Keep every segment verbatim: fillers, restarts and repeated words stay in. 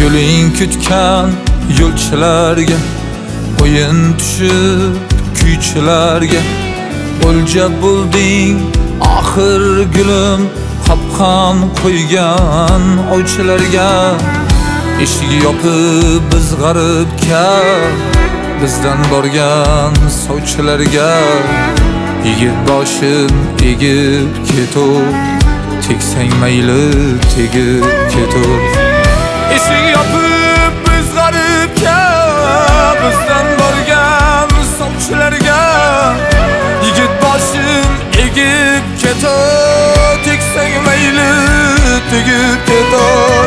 yo'ling kutgan yo'lchilarga, o'yin tushib kuychilarga o'lja bo'lding oxir gulim, qopqon qo'ygan ovchilarga. Eshigi yopib biz g'aribga, bizdan borgan sovchilarga. Yigit boshin egib ketur, tegsang mayli tegib ketur. Eshik yopib biz g'aribga, bizdan borgan sovchilarga. Yigit boshin egib ketur, tegsang mayli tegib ketur.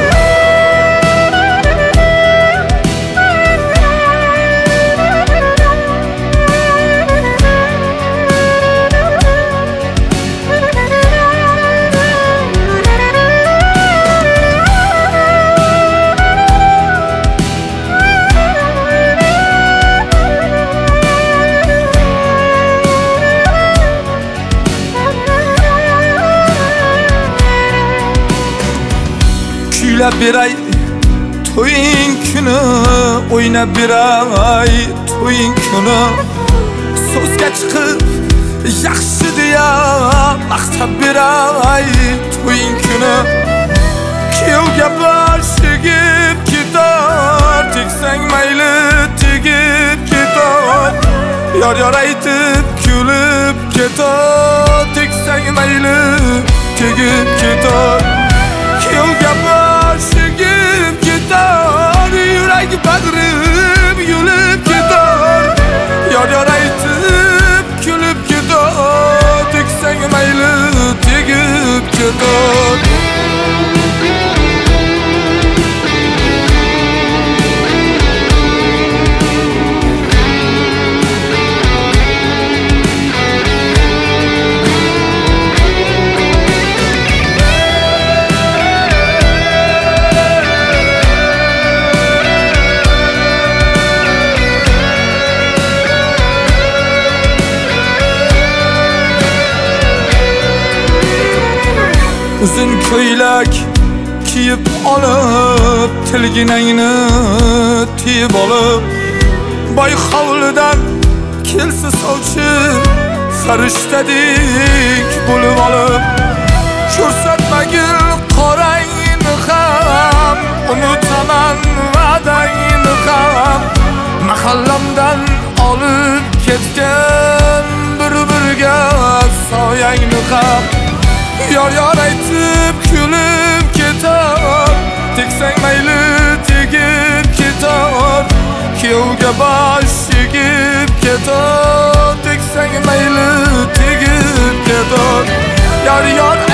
Kuylab beray to'ying kuni, o'ynab beray to'ying kuni. So'zga chiqib yaxshi deya maqtab beray to'ying kuni. Kuyovga bosh egib ketar, tegsang mayli tegib ketar. Yor yor aytib kulib ketar, tegsang mayli tegib ketar. Kuyovga bosh egib ketar, yurak bag'rim yulib ketar. Yor yor aytib kulib ketar, tegsang mayli tegib ketar. Uzun ko'ylak kiyib olib, tilginangni tiyib olib, boy hovlidan kelsa sovchi, farishtadek bo'lib olib. Ko'rsatmagil qorangni ham, unutaman va'dangni ham. Mahallamdan olib ketgan bir-birga soyangni ham. Yor yor aytib kulib ketar, tegsang mayli tegib ketar. Kuyovga bosh egib ketar, tegsang mayli tegib ketar. Yor yor